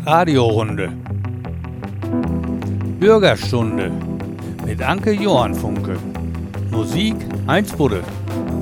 Radiorunde. Bürgerstunde mit Anke Johann Funke. Musik Heinz Budde.